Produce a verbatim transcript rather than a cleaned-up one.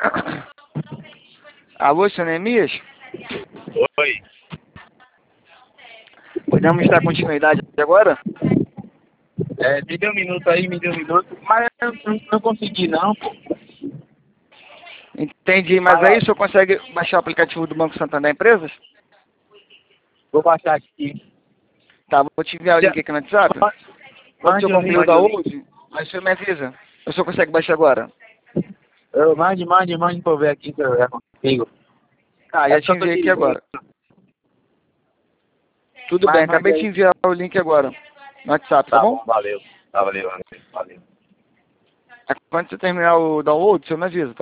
Alô, seu Neemias? Oi. Podemos dar continuidade agora? É, me dê um minuto aí, me dê um minuto. Mas eu não, não consegui não, pô. Entendi, mas aí o senhor consegue baixar o aplicativo do Banco Santander Empresas? Vou baixar aqui. Tá, vou te enviar o link aqui no WhatsApp. Quando o senhor concluir o download, aí o senhor me avisa. O senhor consegue baixar agora? Eu, mande, mande, mande pra eu ver aqui que eu já consigo. Ah, já te enviei aqui agora. Tudo bem, acabei de te enviar o link agora no WhatsApp, tá, Tá bom? bom, valeu. Tá, valeu, valeu. Valeu. Quando você terminar o download, o senhor me avisa, tá?